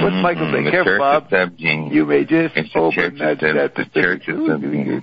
What's Michael saying? Careful, Bob. You may just open that. The church of subgenius.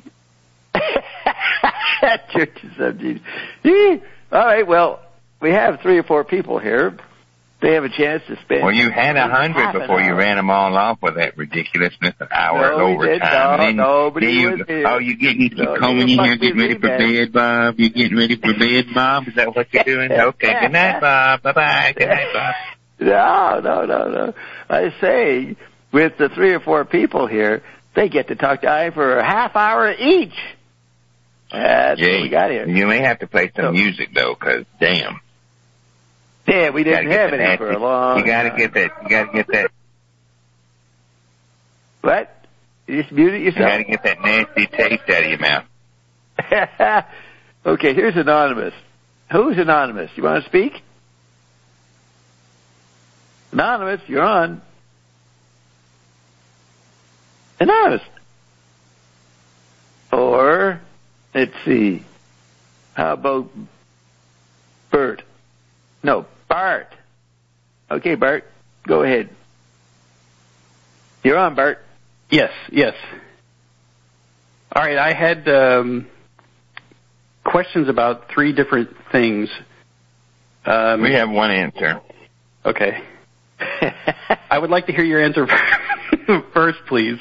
Church of subgenius. All right, well, we have 3 or 4 people here. They have a chance to spend. Well, you had 100 before you ran them all off with that ridiculousness of hours overtime. Nobody was here. Oh, you keep coming in here, getting ready for bed, Bob. You getting ready for bed, Bob? Is that what you're doing? Okay, good night, Bob. Bye-bye. Good night, Bob. No. I say, with the 3 or 4 people here, they get to talk to I for a half hour each. That's what we got here. You may have to play some music, though, because, damn. Yeah, we didn't have any for a long time. You gotta get that. What? You just mute it yourself? You gotta get that nasty taste out of your mouth. Okay, here's Anonymous. Who's Anonymous? You want to speak? Anonymous, you're on. Anonymous. Or, let's see. How about Bert? No, Bart. Okay, Bart, go ahead. You're on, Bart. Yes. All right, I had questions about 3 different things. We have one answer. Okay. I would like to hear your answer first, please.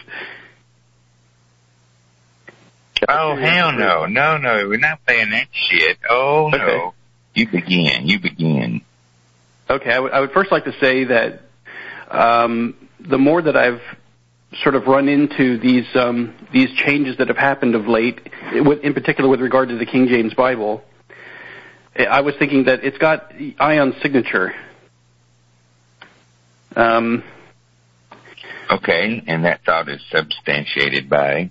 Oh, hell no. No, we're not playing that shit. Oh, no. Okay. You begin. Okay, I would first like to say that the more that I've sort of run into these changes that have happened of late, in particular with regard to the King James Bible, I was thinking that it's got Ion's signature. Okay, and that thought is substantiated by?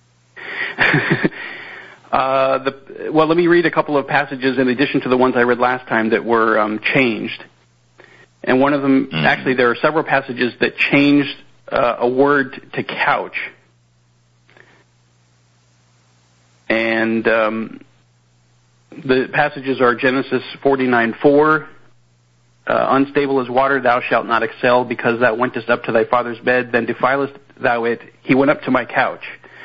Well, let me read a couple of passages in addition to the ones I read last time that were changed. And one of them, actually, there are several passages that changed a word to couch. And the passages are Genesis 49:4, unstable as water, thou shalt not excel, because thou wentest up to thy father's bed, then defilest thou it. He went up to my couch.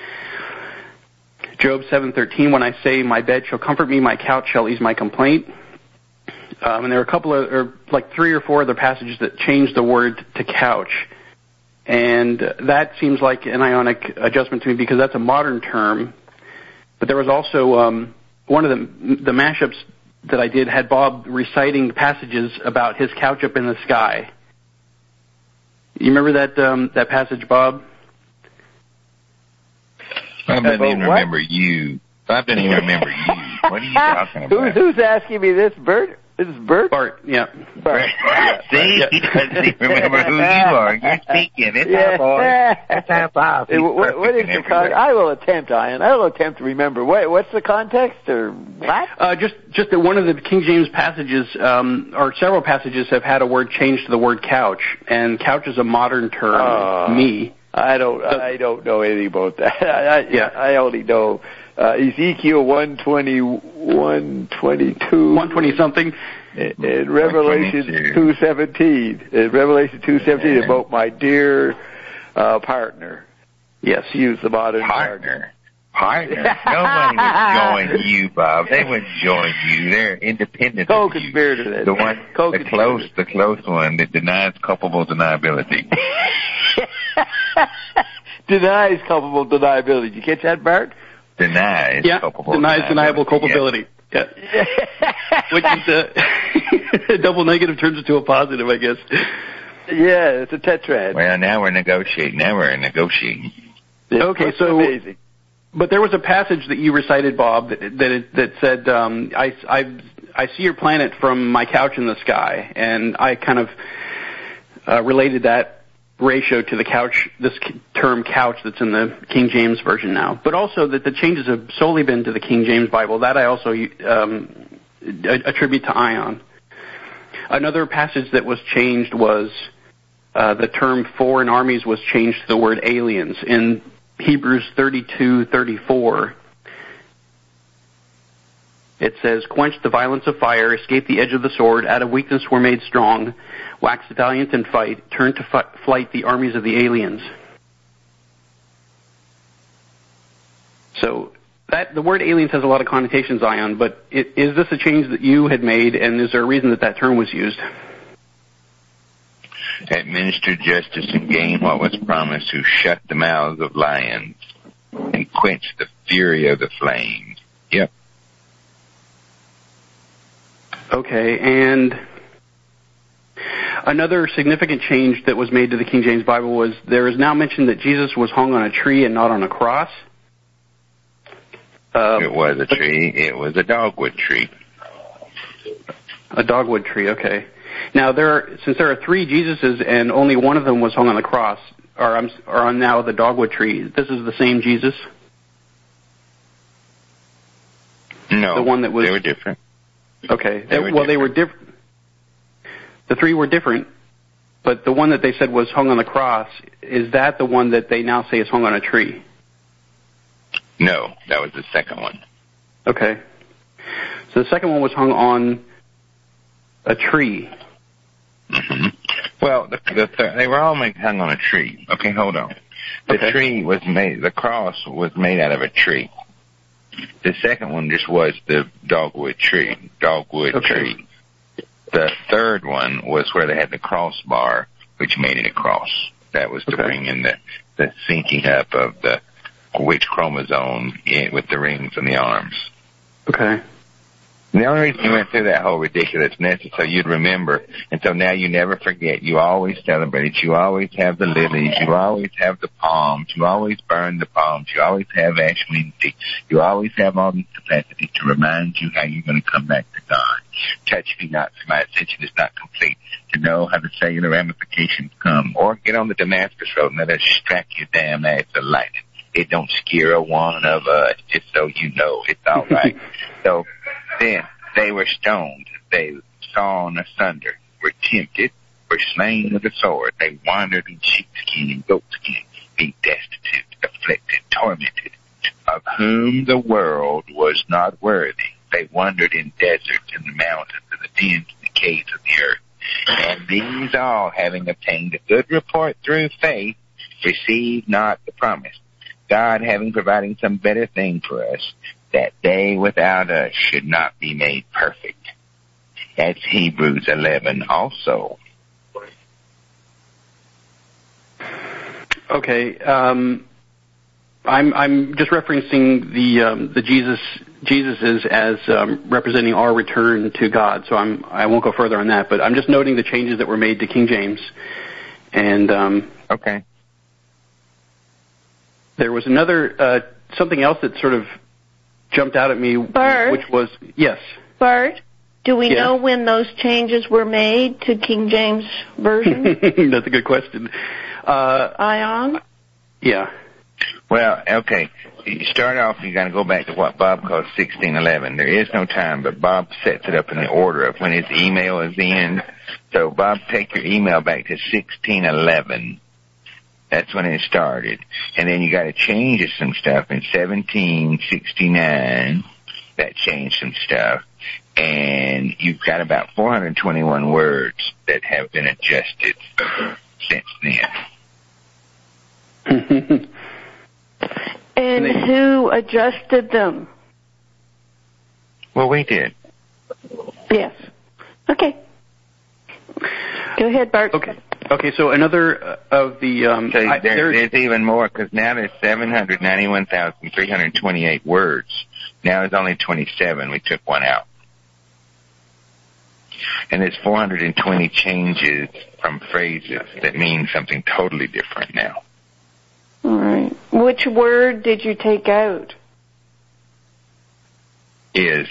Job 7:13, when I say my bed shall comfort me, my couch shall ease my complaint. And there are a couple of, or like 3 or 4 other passages that change the word to couch. And that seems like an Ionic adjustment to me because that's a modern term. But there was also one of the mashups that I did had Bob reciting passages about his couch up in the sky. You remember that passage, Bob? Bob doesn't even remember you. Bob doesn't even remember you. What are you talking about? Who's asking me this, Bert? This is Bert? Bart, yeah. Bart. See? He doesn't even remember who you are. You're speaking. It's our boy. That's our Bob. What is the context? I will attempt, Ian. I will attempt to remember. What's the context, or what? Just that one of the King James passages, or several passages, have had a word changed to the word couch, and couch is a modern term to me. I don't know anything about that. I only know Ezekiel 120, 122. 120 something. In Revelation 2:17. In Revelation 2:17 about my dear partner. Yes, use the modern partner. Nobody would join you, Bob. They wouldn't join you. They're independent of you. Co-conspirator. The one, the close one that denies culpable deniability. Denies culpable deniability. Did you catch that, Bart? Denies culpable denies deniable culpability. Yeah. Which is a double negative turns into a positive, I guess. Yeah, it's a tetrad. Well, now we're negotiating. Okay, so amazing. But there was a passage that you recited, Bob, that said, I see your planet from my couch in the sky, and I kind of related that ratio to the couch, this term couch that's in the King James Version now. But also that the changes have solely been to the King James Bible. That I also attribute to Ion. Another passage that was changed was the term foreign armies was changed to the word aliens. In Hebrews 32:34, it says, quench the violence of fire, escape the edge of the sword, out of weakness were made strong, wax valiant in fight, turn to flight the armies of the aliens. So the word aliens has a lot of connotations, Zion, but is this a change that you had made, and is there a reason that term was used? Administer justice and gain what was promised, who shut the mouths of lions and quench the fury of the flames. Yep. Okay, and another significant change that was made to the King James Bible was there is now mentioned that Jesus was hung on a tree and not on a cross. It was a tree. It was a dogwood tree. A dogwood tree, okay. Now, since there are three Jesuses and only one of them was hung on the cross, or on now the dogwood tree, this is the same Jesus? No, the one that was, they were different. Okay. They were different. The three were different, but the one that they said was hung on the cross, is that the one that they now say is hung on a tree? No, that was the second one. Okay. So the second one was hung on a tree. Mm-hmm. Well, they were all hung on a tree. Okay, hold on. The cross was made out of a tree. The second one just was the dogwood tree. Tree. The third one was where they had the crossbar, which made it a cross. That was to bring in the syncing up of which chromosome with the rings and the arms. Okay. And the only reason we went through that whole ridiculousness is so you'd remember, and so now you never forget. You always celebrate it. You always have the lilies. You always have the palms. You always burn the palms. You always have Ash Wednesday. You always have all these capacities to remind you how you're going to come back to God. Touch me not, for my ascension is not complete. To know how the cellular ramifications come. Or get on the Damascus Road and let us strike your damn ass to lightning. It don't scare a one of us, just so you know. It's all right. So then they were stoned. They sawn asunder, were tempted, were slain with the sword. They wandered in sheepskin and goatskin, being destitute, afflicted, tormented, of whom the world was not worthy. They wandered in deserts, in the mountains, in the dens, in the caves of the earth. And these all, having obtained a good report through faith, received not the promise. God having providing some better thing for us, that they without us should not be made perfect. That's Hebrews 11 also. Okay, I'm just referencing the Jesuses as representing our return to God, so I won't go further on that, but I'm just noting the changes that were made to King James. And okay. There was another, something else that sort of jumped out at me, Bert, which was, yes. Bert, do we know when those changes were made to King James Version? That's a good question. Ion? Yeah. Well, okay. You start off, you got to go back to what Bob calls 1611. There is no time, but Bob sets it up in the order of when his email is in. So, Bob, take your email back to 1611. That's when it started. And then you got to change some stuff in 1769. That changed some stuff. And you've got about 421 words that have been adjusted since then. And who adjusted them? Well, we did. Yes. Okay. Go ahead, Bart. Okay, so another of the... there's even more, because now there's 791,328 words. Now there's only 27. We took one out. And there's 420 changes from phrases that mean something totally different now. All right. Which word did you take out? Is.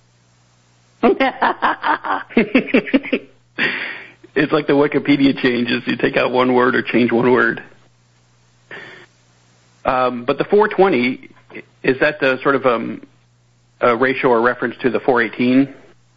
It's like the Wikipedia changes. You take out one word or change one word. But the 420, is that the sort of a ratio or reference to the 418?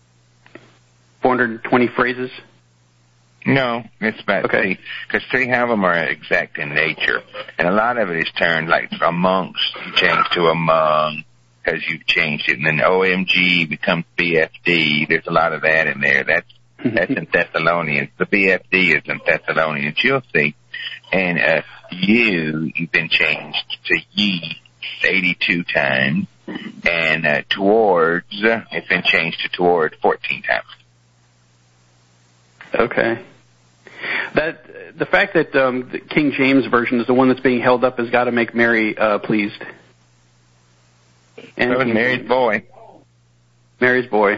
420 phrases? No, it's about three, because three of them are exact in nature. And a lot of it is turned like amongst, you change to among, because you've changed it. And then OMG becomes BFD. There's a lot of that in there. That's in Thessalonians. The BFD is in Thessalonians. You'll see. And you've been changed to ye 82 times. And towards, it's been changed to toward 14 times. Okay. The fact that the King James Version is the one that's being held up has got to make Mary pleased. And so was Mary's boy. Mary's boy.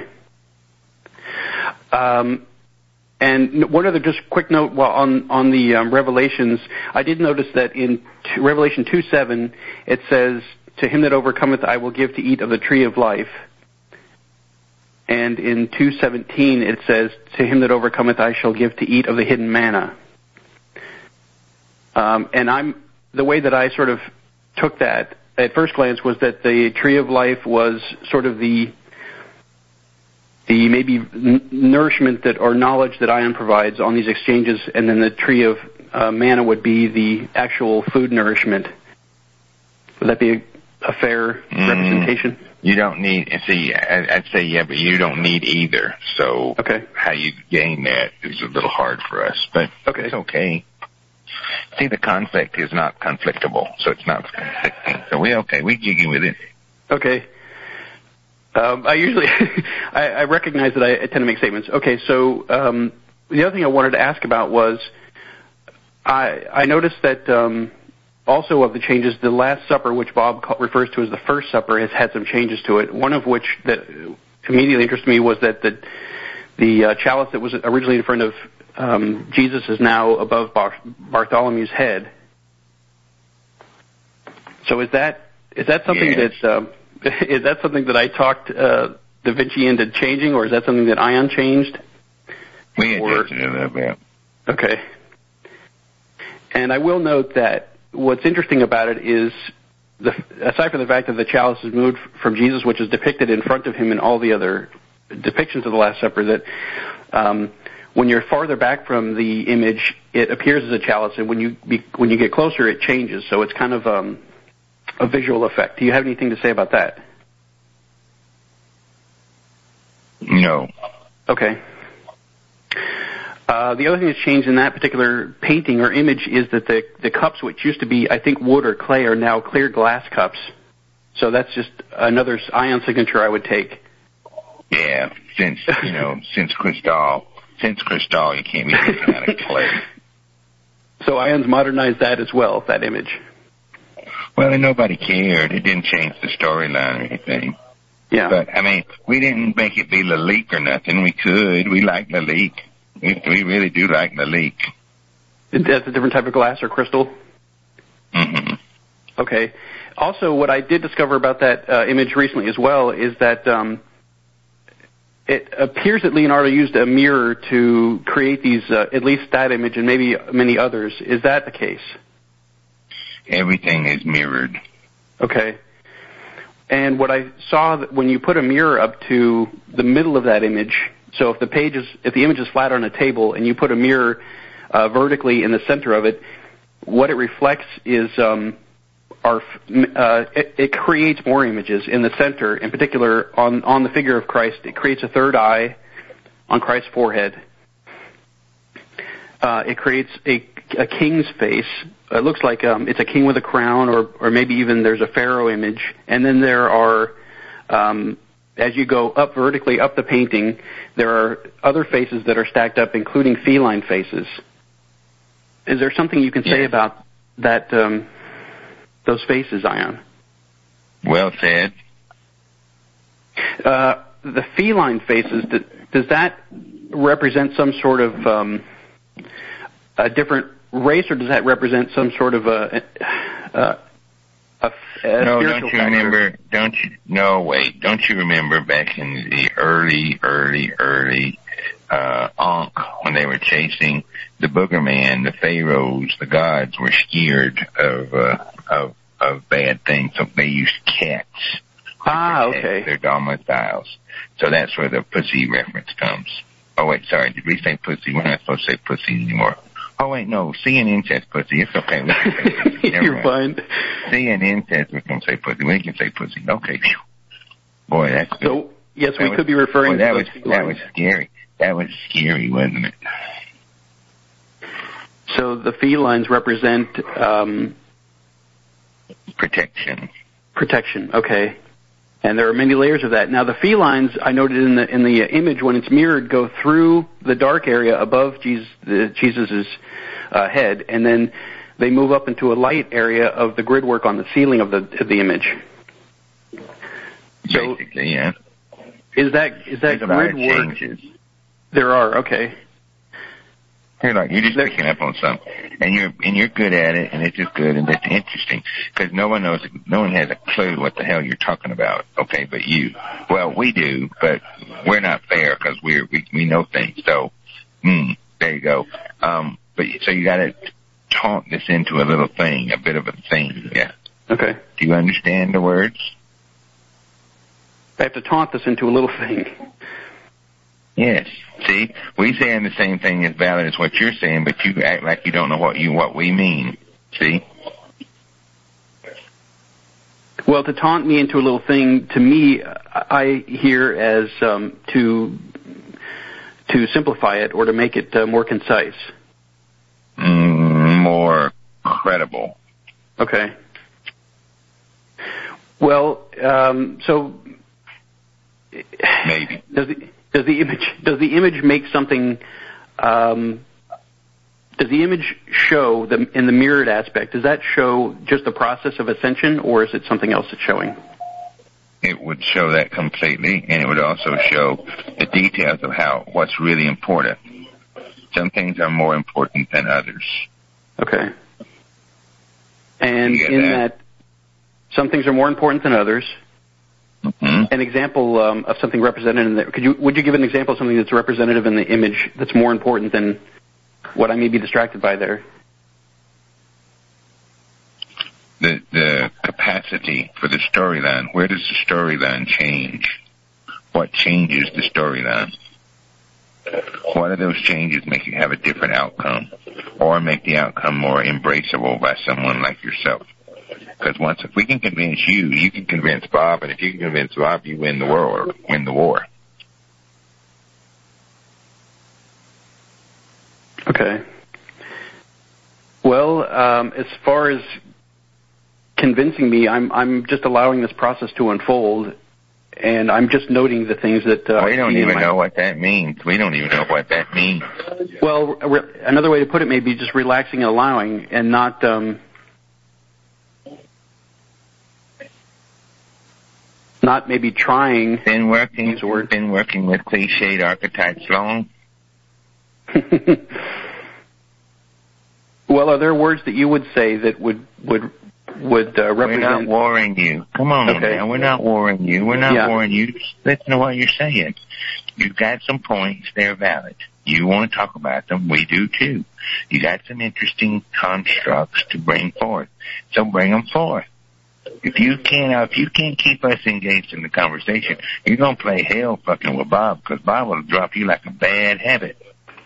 And one other just quick note on the Revelations, I did notice that in Revelation 2:7 it says, "To him that overcometh I will give to eat of the tree of life." And in 2:17 it says, "To him that overcometh I shall give to eat of the hidden manna." And the way that I sort of took that at first glance was that the tree of life was sort of the maybe nourishment that or knowledge that Ion provides on these exchanges, and then the tree of manna would be the actual food nourishment. Would that be a fair representation? You don't need, I'd say yeah, but you don't need either. So how you gain that is a little hard for us, but it's okay. See, the conflict is not conflictable, so it's not conflicting. So we jiggy with it. Okay. I usually, I recognize that I tend to make statements. Okay, so the other thing I wanted to ask about was, I noticed that also of the changes, the Last Supper, which Bob refers to as the First Supper, has had some changes to it. One of which that immediately interested me was that the chalice that was originally in front of Jesus is now above Bartholomew's head. So is that something that is that something that I talked Da Vinci into changing, or is that something that Ion changed? We adjusted it a little bit. Okay. And I will note that what's interesting about it is, aside from the fact that the chalice is moved from Jesus, which is depicted in front of him in all the other depictions of the Last Supper, that when you're farther back from the image, it appears as a chalice, and when you get closer, it changes. So it's kind of a visual effect. Do you have anything to say about that? No. Okay. The other thing that's changed in that particular painting or image is that the cups, which used to be, I think, wood or clay, are now clear glass cups. So that's just another Ion signature I would take. Yeah, since Cristal, you can't be looking at a clay. So Ion's modernized that as well, that image. Well, and nobody cared. It didn't change the storyline or anything. Yeah. But, we didn't make it be Lalique or nothing. We could. We like Lalique. We really do like Lalique. That's a different type of glass or crystal? Mm-hmm. Okay. Also, what I did discover about that image recently as well is that it appears that Leonardo used a mirror to create these, at least that image and maybe many others. Is that the case? Everything is mirrored. Okay. And what I saw, that when you put a mirror up to the middle of that image, so if the image is flat on a table and you put a mirror vertically in the center of it, what it reflects is it creates more images in the center. In particular, on the figure of Christ, it creates a third eye on Christ's forehead. It creates a king's face. It looks like it's a king with a crown, or maybe even there's a pharaoh image. And then there are, as you go up vertically up the painting, there are other faces that are stacked up, including feline faces. Is there something you can say about that, those faces, Ion? Well said. The feline faces, does that represent some sort of a different race, or does that represent some sort of a spiritual factor? Don't you remember back in the early Ankh, when they were chasing the booger man, the pharaohs, the gods were scared of bad things, so they used cats to protect their domiciles. So that's where the pussy reference comes. Oh wait, sorry, did we say pussy? We're not supposed to say pussy anymore. Oh wait, no, CNN says pussy. It's okay. We can say pussy. You're fine. CNN says we can say pussy. We can say pussy. Okay. Boy, that's good. So, yes, we could be referring to those felines. That was scary. That was scary, wasn't it? So the felines represent protection. Protection, okay. And there are many layers of that. Now the felines, I noted in the image, when it's mirrored, go through the dark area above Jesus's head, and then they move up into a light area of the grid work on the ceiling of the image. So, basically, yeah. Is that grid work? Changes. There are, okay. You're just picking up on something, and you're good at it, and it's just good, and it's interesting, because no one has a clue what the hell you're talking about, okay, but you. Well, we do, but we're not fair, because we know things, so, there you go. But, so you gotta taunt this into a little thing, a bit of a thing, yeah. Okay. Do you understand the words? I have to taunt this into a little thing. Yes. See, we saying the same thing as valid as what you're saying, but you act like you don't know what we mean. See? Well, to taunt me into a little thing, to me, I hear as to simplify it or to make it more concise. More credible. Okay. Well, so maybe does the image make something? Does the image show in the mirrored aspect? Does that show just the process of ascension, or is it something else it's showing? It would show that completely, and it would also show the details of what's really important. Some things are more important than others. Okay. And in that, some things are more important than others. Mm-hmm. An example of something represented in there. Would you give an example of something that's representative in the image that's more important than what I may be distracted by there? The capacity for the storyline. Where does the storyline change? What changes the storyline? What of those changes make you have a different outcome, or make the outcome more embraceable by someone like yourself? Because if we can convince you, you can convince Bob, and if you can convince Bob, you win the war. Okay. Well, as far as convincing me, I'm just allowing this process to unfold, and I'm just noting the things that we don't even know what that means. We don't even know what that means. Well, another way to put it may be just relaxing and allowing, and not maybe trying. Been working with cliched archetypes long. Well, are there words that you would say that would represent? We're not warring you. Come on, okay. Now. We're not warring you. We're not warring you. Just listen to what you're saying. You've got some points. They're valid. You want to talk about them. We do too. You got some interesting constructs to bring forth. So bring them forth. If you can't keep us engaged in the conversation, you're going to play hell fucking with Bob, because Bob will drop you like a bad habit.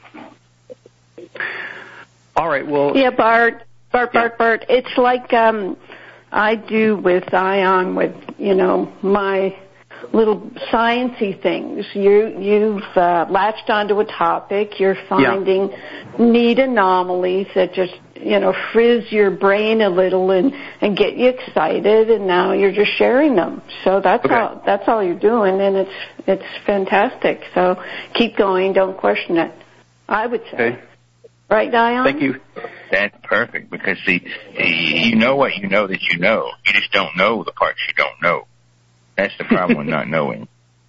All right, well... Yeah, Bart, it's like I do with Ion, with, my little sciencey things. You've latched onto a topic. You're finding neat anomalies that just, frizz your brain a little and get you excited, and now you're just sharing them. So that's all you're doing, and it's fantastic. So keep going. Don't question it, I would say. Okay. Right, Dion? Thank you. That's perfect, because, see, you know what you know that you know. You just don't know the parts you don't know. That's the problem with not knowing.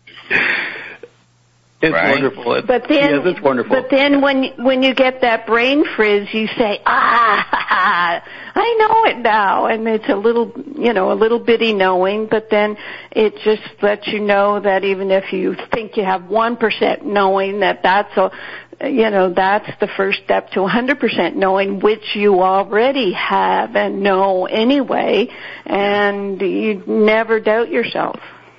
It's wonderful. It's wonderful. But then when you get that brain frizz, you say, I know it now. And it's a little bitty knowing, but then it just lets you know that even if you think you have 1% knowing, that's the first step to 100% knowing, which you already have and know anyway, and you never doubt yourself.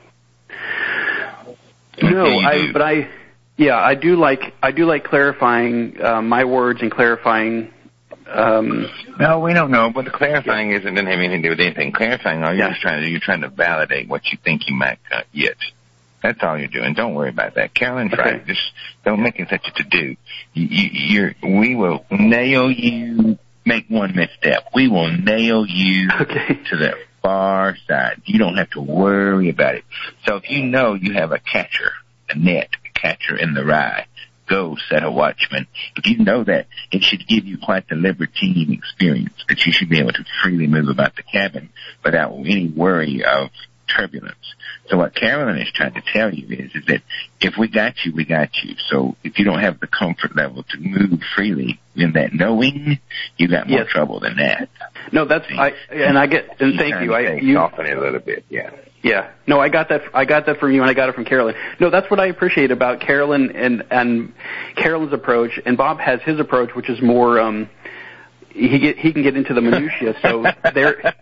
No, I do like clarifying my words and clarifying No, we don't know, but the clarifying doesn't have anything to do with anything. Clarifying, all you're trying to validate what you think you might get. That's all you're doing. Don't worry about that. Carolyn tried. Just don't make it such a to-do. We will nail you. Make one misstep. We will nail you to the far side. You don't have to worry about it. So if you know you have a catcher in the rye, go set a watchman. If you know that, it should give you quite the libertine experience, that you should be able to freely move about the cabin without any worry of turbulence. So what Carolyn is trying to tell you is that if we got you, we got you. So if you don't have the comfort level to move freely in that knowing, you got more trouble than that. No, that's thank you. Soften it a little bit, yeah. Yeah. No, I got that from you, and I got it from Carolyn. No, that's what I appreciate about Carolyn and Carolyn's approach, and Bob has his approach, which is more he can get into the minutiae. So there.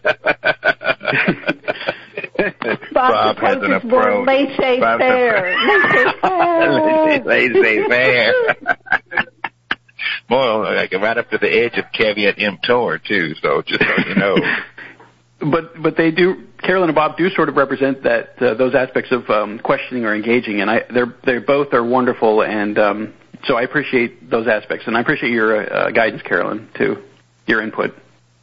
Bob's has an approach. More laissez-faire. Laissez-faire. More like right up to the edge of caveat emptor too. So just so you know. But they do. Carolyn and Bob do sort of represent that those aspects of questioning or engaging, and they both are wonderful, and so I appreciate those aspects, and I appreciate your guidance, Carolyn, too, your input.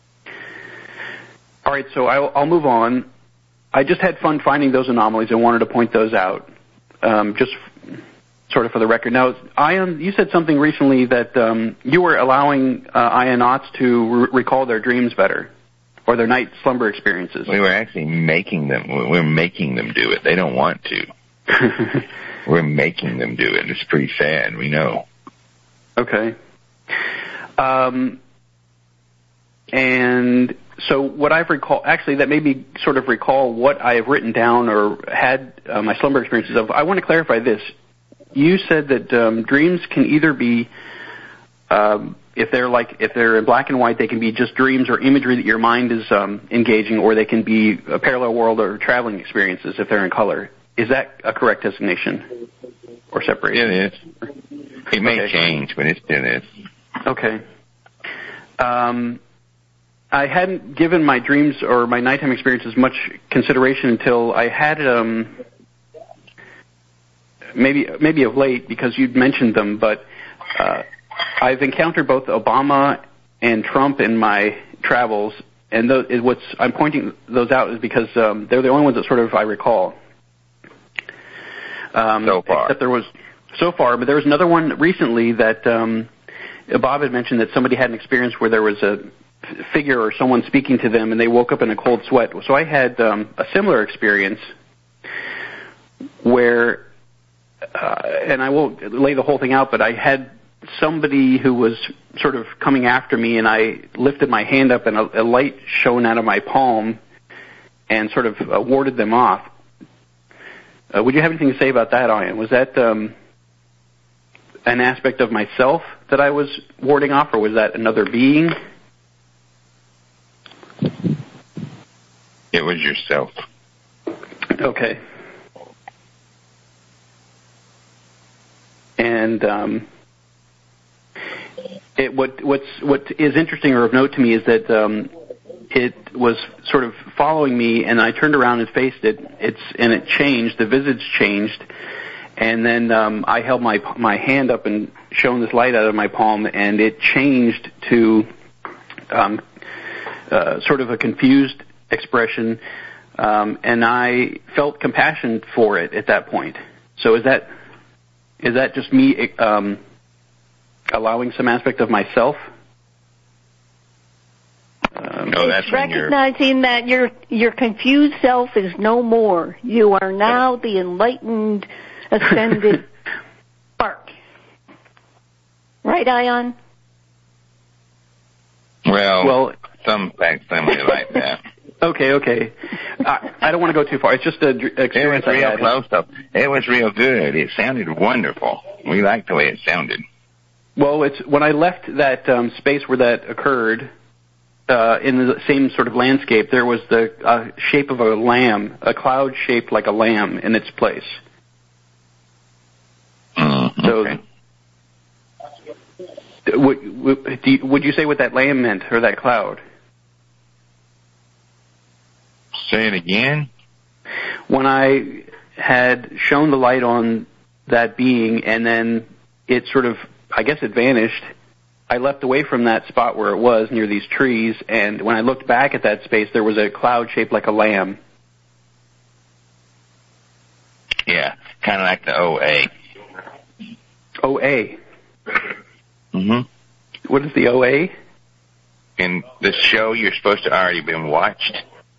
All right, so I'll move on. I just had fun finding those anomalies and wanted to point those out, just sort of for the record. Now, Ian, you said something recently that you were allowing Ianauts to recall their dreams better, or their night slumber experiences. We were actually making them. We're making them do it. They don't want to. We're making them do it. It's pretty sad. We know. Okay. And so what I've recalled, actually, that made me sort of recall what I have written down or had my slumber experiences of. I want to clarify this. You said that dreams can either be, if they're in black and white, they can be just dreams or imagery that your mind is engaging, or they can be a parallel world or traveling experiences if they're in color. Is that a correct designation or separation? It is. It may change, but it still is. Okay. I hadn't given my dreams or my nighttime experiences much consideration until I had maybe of late, because you'd mentioned them, but I've encountered both Obama and Trump in my travels, and I'm pointing those out is because they're the only ones that sort of I recall. So far. Except but there was another one recently that Bob had mentioned, that somebody had an experience where there was a figure or someone speaking to them and they woke up in a cold sweat. So I had a similar experience where, and I won't lay the whole thing out, but I had somebody who was sort of coming after me, and I lifted my hand up and a light shone out of my palm and sort of warded them off. Would you have anything to say about that, Ian? Was that an aspect of myself that I was warding off, or was that another being? It was yourself. Okay. And what is interesting or of note to me is that it was sort of following me, and I turned around and faced it. It changed. The visage changed, and then I held my hand up and shone this light out of my palm, and it changed to sort of a confused expression, and I felt compassion for it at that point. So is that just me allowing some aspect of myself? No, that's recognizing that your confused self is no more. You are now the enlightened, ascended spark. Right, Ion? Well, some family like that. Okay. I don't want to go too far. It's just an experience. It was real close, though. It was real good. It sounded wonderful. We liked the way it sounded. Well, when I left that space where that occurred, in the same sort of landscape, there was the shape of a lamb, a cloud shaped like a lamb in its place. Okay. So Would you say what that lamb meant, or that cloud? Say it again? When I had shown the light on that being, and then it sort of, I guess it vanished, I left away from that spot where it was near these trees, and when I looked back at that space, there was a cloud shaped like a lamb. Yeah, kind of like the OA. OA? Mm-hmm. What is the OA? In the show you're supposed to already been watched.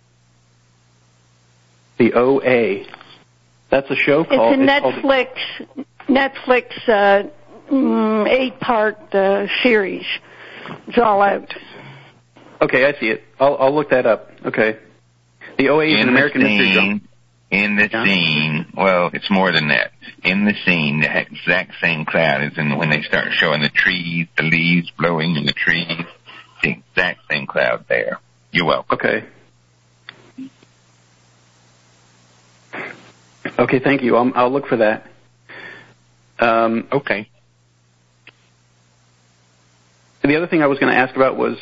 The OA. That's a show called... It's a Netflix 8-part series. It's all out. Okay, I see it. I'll look that up. Okay. The OA is an American mystery drama. In the scene, well, it's more than that. In the scene, the exact same cloud as when they start showing the trees, the leaves blowing in the trees. The exact same cloud there. You're welcome. Okay. Okay, thank you. I'll look for that. Okay. The other thing I was going to ask about was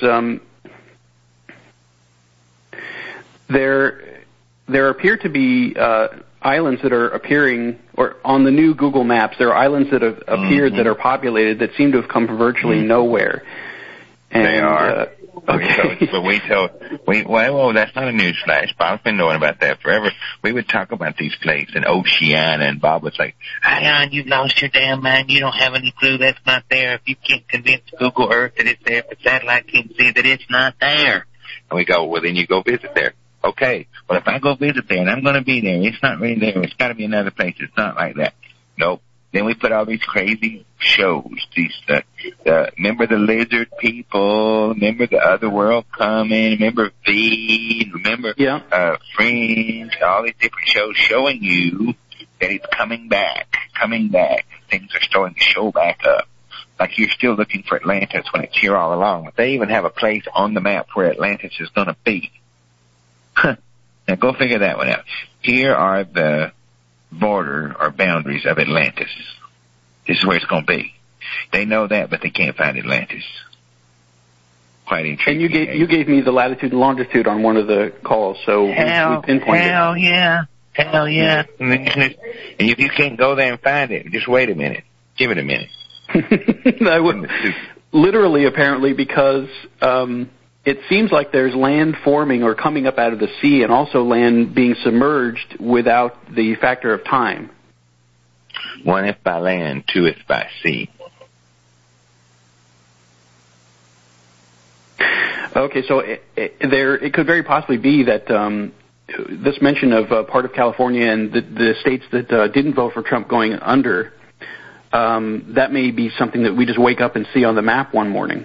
there appear to be islands that are appearing, or on the new Google Maps, there are islands that have appeared that are populated that seem to have come from virtually nowhere. And, they are. Okay. Well, that's not a news flash. Bob's been knowing about that forever. We would talk about these places in Oceania, and Bob was like, Ion, you've lost your damn mind. You don't have any clue that's not there. If you can't convince Google Earth that it's there, if the satellite can't see that it's not there. And we go, well, then you go visit there. Okay, well, if I go visit there and I'm going to be there, it's not really there. It's got to be another place. It's not like that. Nope. Then we put all these crazy shows. Remember the lizard people? Remember the other world coming? Remember V? Remember Fringe? All these different shows showing you that it's coming back. Things are starting to show back up. Like you're still looking for Atlantis when it's here all along. But they even have a place on the map where Atlantis is going to be. Now go figure that one out. Here are the border or boundaries of Atlantis. This is where it's going to be. They know that, but they can't find Atlantis. Quite intriguing. And you gave me the latitude and longitude on one of the calls, so we pinpointed it. Hell yeah. And if you can't go there and find it, just wait a minute. Give it a minute. I would literally, apparently, because it seems like there's land forming or coming up out of the sea, and also land being submerged without the factor of time. One if by land, two if by sea. Okay, so it could very possibly be that this mention of part of California and the states that didn't vote for Trump going under, that may be something that we just wake up and see on the map one morning.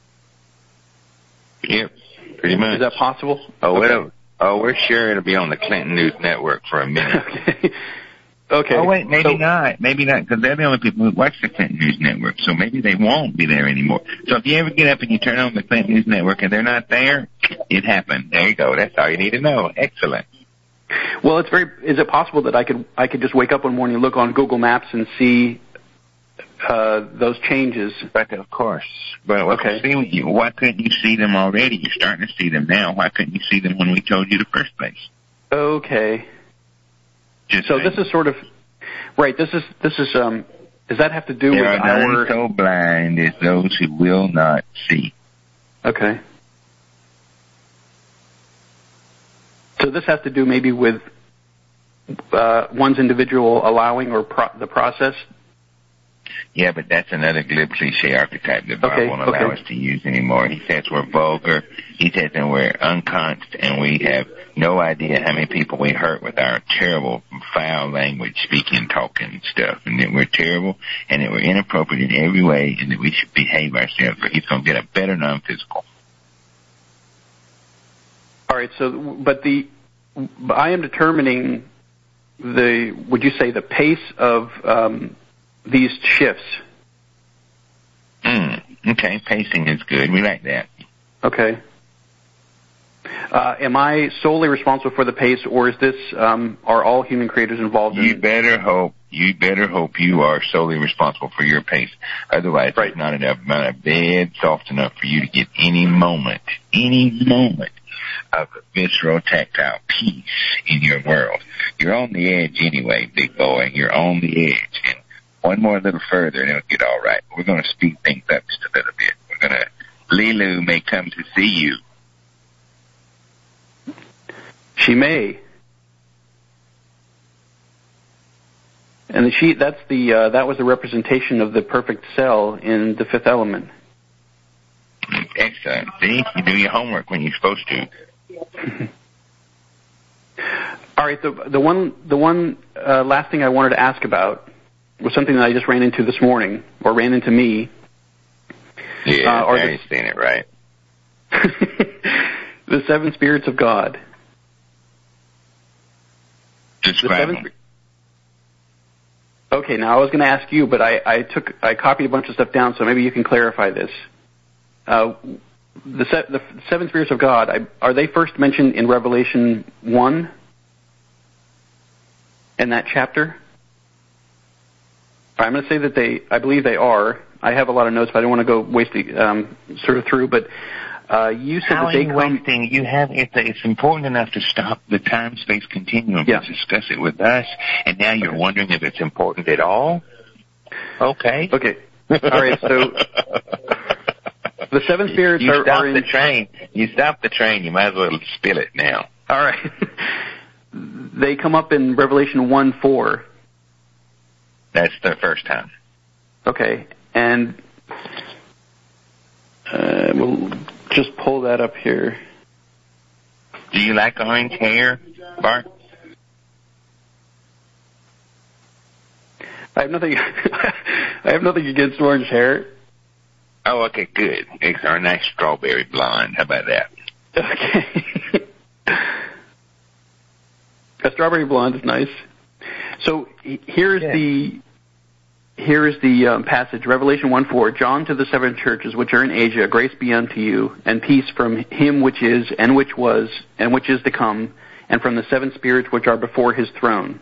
Yep, pretty much. Is that possible? Okay. We're sure it'll be on the Clinton News Network for a minute. Okay. Oh, wait, maybe not, because they're the only people who watch the Clinton News Network, so maybe they won't be there anymore. So if you ever get up and you turn on the Clinton News Network and they're not there, it happened. There you go. That's all you need to know. Excellent. Well, is it possible that I could just wake up one morning and look on Google Maps and see those changes? But of course. But okay. Why couldn't you see them already? You're starting to see them now. Why couldn't you see them when we told you the first place? Okay. So this is sort of right. This is does that have to do with our? There are none so blind as those who will not see. Okay. So this has to do maybe with one's individual allowing or the process. Yeah, but that's another glib cliche archetype that Bob won't allow us to use anymore. He says we're vulgar. He says that we're unconscious, and we have no idea how many people we hurt with our terrible, foul language, speaking, talking, stuff, and that we're terrible, and that we're inappropriate in every way, and that we should behave ourselves, or he's going to get a better non-physical. All right, but I am determining would you say the pace of these shifts? Okay, pacing is good. We like that. Okay. Am I solely responsible for the pace, or is this are all human creators involved in it? You better hope you better hope you are solely responsible for your pace. Otherwise, there's not enough amount of bed soft enough for you to get any moment of visceral, tactile peace in your world. You're on the edge anyway, big boy. You're on the edge. And one more little further and it'll get all right. We're going to speed things up just a little bit. We're going to, Lilu may come to see you. She may. And that was the representation of the perfect cell in the fifth element. Excellent. See, you do your homework when you're supposed to. All right. The one last thing I wanted to ask about was something that I just ran into this morning, or ran into me. Yeah, I'm saying it right. The seven spirits of God. Describe them. Okay, now I was going to ask you, but I copied a bunch of stuff down, so maybe you can clarify this. The seven spirits of God, are they first mentioned in Revelation 1? In that chapter? I'm going to say that I believe they are. I have a lot of notes, but I don't want to go wasting sort of through. But you said how that they are you wasting? You have it's important enough to stop the time-space continuum to discuss it with us, and now you're wondering if it's important at all. Okay. Okay. All right. So the seven spirits are in the train. You stop the train. You might as well spill it now. All right. They come up in Revelation 1:4. That's the first time. Okay, and we'll just pull that up here. Do you like orange hair, Bart? I have nothing. I have nothing against orange hair. Oh, okay, good. It's our nice strawberry blonde. How about that? Okay. A strawberry blonde is nice. So here is the passage, Revelation 1:4. John to the seven churches which are in Asia, grace be unto you, and peace from him which is, and which was, and which is to come, and from the seven spirits which are before his throne.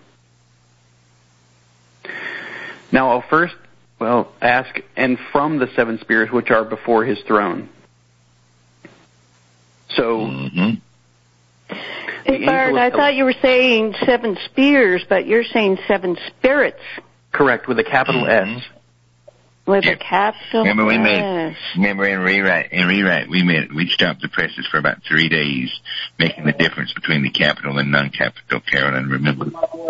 Now I'll first, ask, and from the seven spirits which are before his throne. So... Mm-hmm. Hey, Bart, I thought you were saying seven spears, but you're saying seven spirits. Correct, with a capital S. With a capital S. Remember in rewrite, we stopped the presses for about 3 days, making the difference between the capital and non-capital, Carolyn, remember?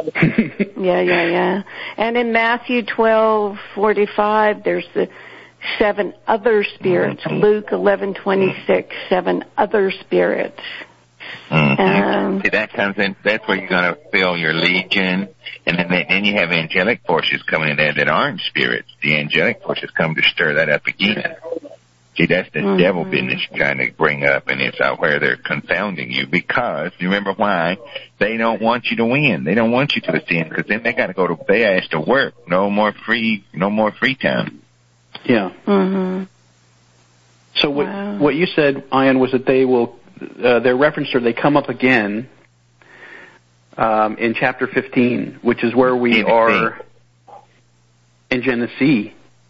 Yeah. And in Matthew 12:45, there's the seven other spirits. Luke 11:26, seven other spirits. Mm-hmm. See, that comes in. That's where you're going to fill your legion, and then you have angelic forces coming in there that aren't spirits. The angelic forces come to stir that up again. See, that's the devil business you're trying to bring up, and it's where they're confounding you because you remember why they don't want you to win. They don't want you to ascend because then they got to go to they ask to work. No more free time. Yeah. Mm-hmm. So what you said, Ian, was that they will. Their reference to they come up again in chapter 15, which is where we are in Genesis.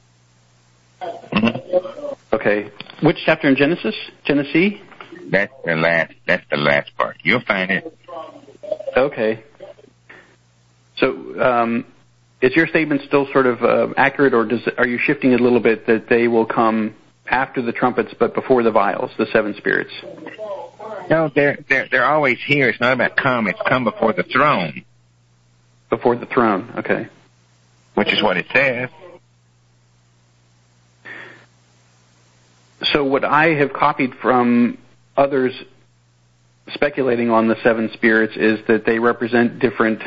Mm-hmm. Okay. Which chapter in Genesis? Genesis? That's the last part. You'll find it. Okay. So, is your statement still sort of accurate, or are you shifting it a little bit that they will come after the trumpets but before the vials, the seven spirits? No, they're always here. It's not about come. It's come before the throne. Before the throne. Okay. Which is what it says. So what I have copied from others speculating on the seven spirits is that they represent different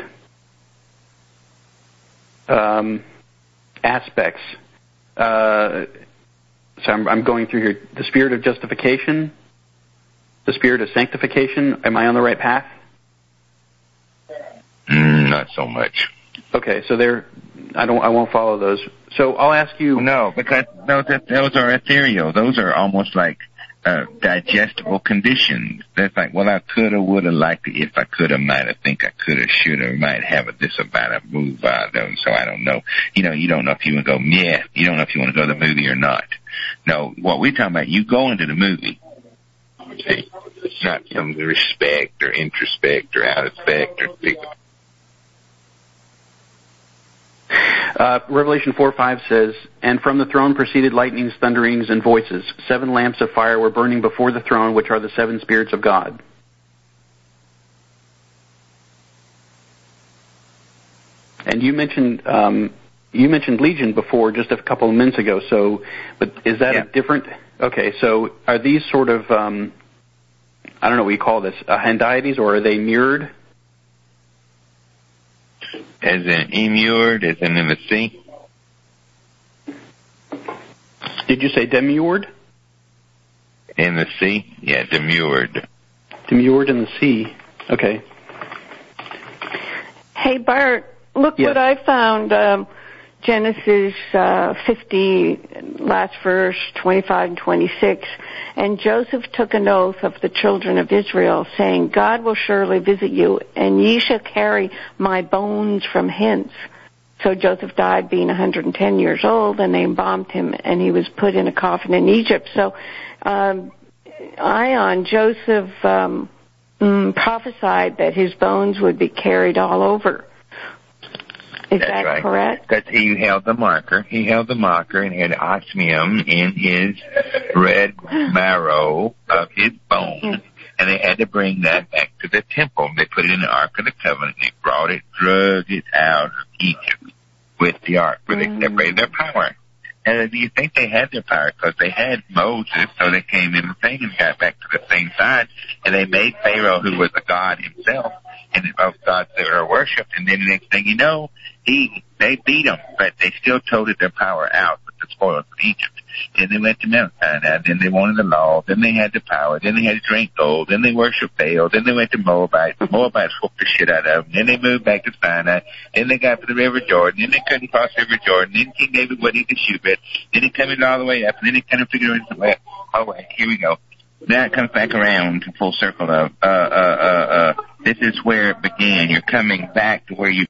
aspects. So I'm going through here. The spirit of justification, the spirit of sanctification. Am I on the right path? Not so much. Okay, so I won't follow those. So I'll ask you. No, because those are ethereal. Those are almost like digestible conditions. That's like, well, I coulda, woulda, liked it, if I coulda, mighta, think I coulda, shoulda, might have a this about a move, so I don't know. You know, you don't know if you want to go, yeah, you don't know if you want to go to the movie or not. No, what we're talking about, you go into the movie. See, it's not some respect or introspect or out of spect or think. Revelation 4:5 says, "And from the throne proceeded lightnings, thunderings, and voices. 7 lamps of fire were burning before the throne, which are the 7 spirits of God." And you mentioned Legion before, just a couple of minutes ago. So, but is that a different? Okay, so are these sort of I don't know what you call this, Hendiades, or are they mirrored? As in immured, as in the sea? Did you say demurred? In the sea? Yeah, demurred. Demurred in the sea. Okay. Hey, Bart, look what I found. Genesis 50, last verse, 25 and 26. "And Joseph took an oath of the children of Israel, saying, God will surely visit you, and ye shall carry my bones from hence. So Joseph died being 110 years old, and they embalmed him, and he was put in a coffin in Egypt." So, Joseph prophesied that his bones would be carried all over. Is that right? Correct? Because he held the marker. He held the marker and had osmium in his red marrow of his bone. And they had to bring that back to the temple. They put it in the Ark of the Covenant. They brought it, drug it out of Egypt with the Ark, where they separated their power. And do you think they had their power? Because they had Moses, so they came in the thing and got back to the same side. And they made Pharaoh, who was a god himself, and of gods that were worshipped. And then the next thing you know, they beat them, but they still toted their power out with the spoils of Egypt. Then they went to Mount Sinai. Then they wanted the law. Then they had the power. Then they had to drink gold. Then they worshipped Baal. Then they went to Moabite. Moabites whooped the shit out of them. Then they moved back to Sinai. Then they got to the River Jordan. Then they couldn't cross the River Jordan. Then King David wouldn't eat the shoe bit. Then he coming all the way up. And then he kind of figured out, oh wait, here we go. Now it comes back around to full circle of, this is where it began. You're coming back to where you